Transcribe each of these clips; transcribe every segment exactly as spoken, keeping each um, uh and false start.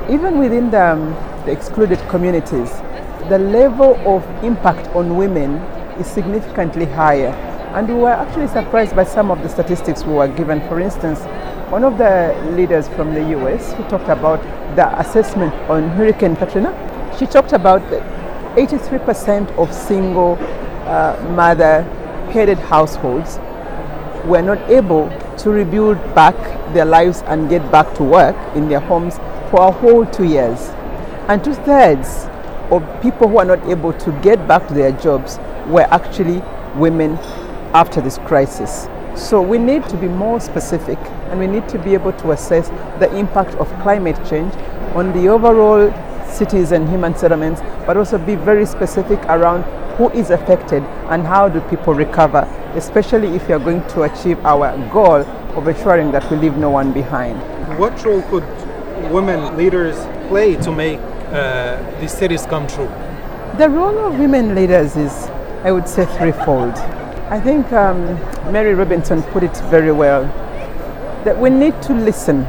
even within the, um, the excluded communities, the level of impact on women is significantly higher. And we were actually surprised by some of the statistics we were given. For instance, one of the leaders from the U S who talked about the assessment on Hurricane Katrina, she talked about that eighty-three percent of single uh, mother-headed households were not able to rebuild back their lives and get back to work in their homes for a whole two years. And two-thirds of people who are not able to get back to their jobs were actually women after this crisis. So we need to be more specific, and we need to be able to assess the impact of climate change on the overall cities and human settlements, but also be very specific around who is affected and how do people recover, especially if you're going to achieve our goal of ensuring that we leave no one behind. What role could women leaders play to make uh, these cities come true? The role of women leaders is, I would say, threefold. I think um, Mary Robinson put it very well, that we need to listen,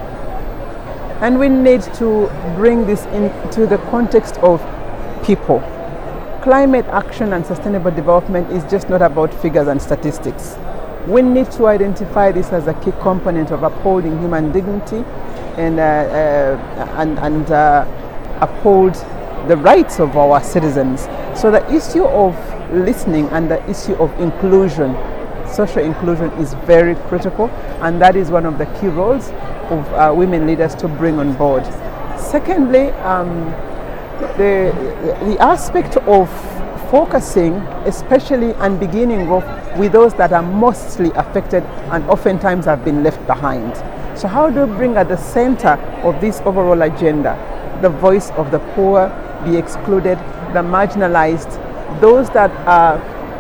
and we need to bring this into the context of people. Climate action and sustainable development is just not about figures and statistics. We need to identify this as a key component of upholding human dignity and, uh, uh, and, and uh, uphold the rights of our citizens. So the issue of listening and the issue of inclusion, social inclusion, is very critical, and that is one of the key roles of uh, women leaders to bring on board. Secondly, um, the, the aspect of focusing, especially and beginning off with those that are mostly affected and oftentimes have been left behind. So how do we bring at the center of this overall agenda the voice of the poor, the excluded, the marginalized, those that are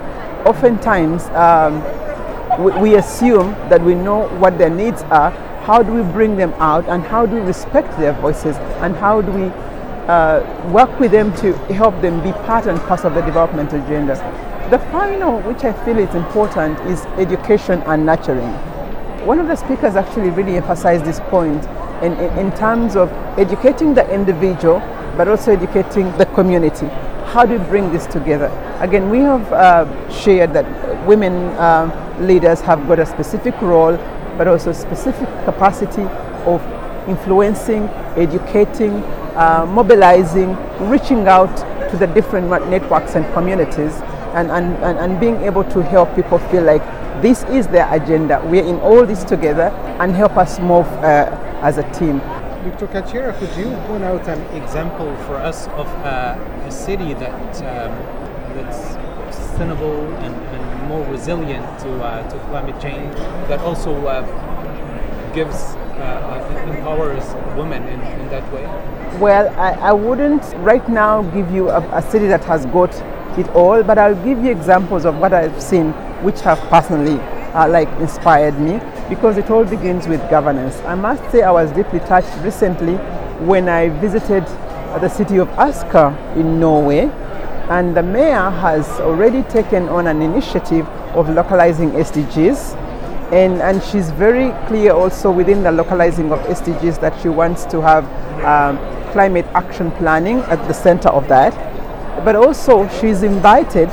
oftentimes um, we, we assume that we know what their needs are. How do we bring them out, and how do we respect their voices, and how do we uh, work with them to help them be part and parcel of the development agenda? The final, which I feel is important, is education and nurturing. One of the speakers actually really emphasized this point in, in, in terms of educating the individual, but also educating the community. How do we bring this together? Again, we have uh, shared that women uh, leaders have got a specific role, but also specific capacity of influencing, educating, uh, mobilizing, reaching out to the different networks and communities, and, and, and, and being able to help people feel like this is their agenda. We're in all this together, and help us move uh, as a team. Doctor Kachira, could you point out an example for us of uh, a city that um, that's sustainable and, and more resilient to uh, to climate change, that also uh, gives uh, uh, empowers women in, in that way? Well, I, I wouldn't right now give you a, a city that has got it all, but I'll give you examples of what I've seen, which have personally uh, like inspired me, because it all begins with governance. I must say I was deeply touched recently when I visited the city of Asker in Norway, and the mayor has already taken on an initiative of localizing S D Gs, and, and she's very clear also within the localizing of S D Gs that she wants to have um, climate action planning at the center of that. But also she's invited,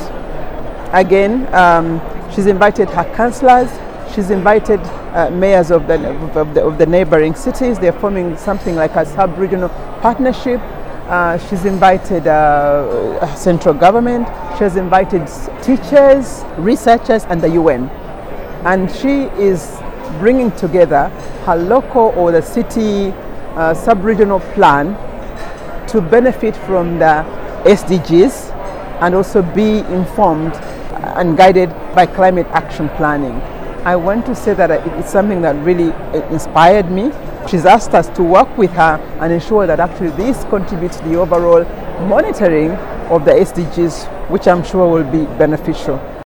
again, um, she's invited her councillors, she's invited uh, mayors of the, of, the, of the neighboring cities. They're forming something like a sub-regional partnership. Uh, she's invited uh, central government, she has invited teachers, researchers, and the U N. And she is bringing together her local or the city uh, sub-regional plan to benefit from the S D Gs and also be informed and guided by climate action planning. I want to say that it's something that really inspired me. She's asked us to work with her and ensure that actually this contributes to the overall monitoring of the S D Gs, which I'm sure will be beneficial.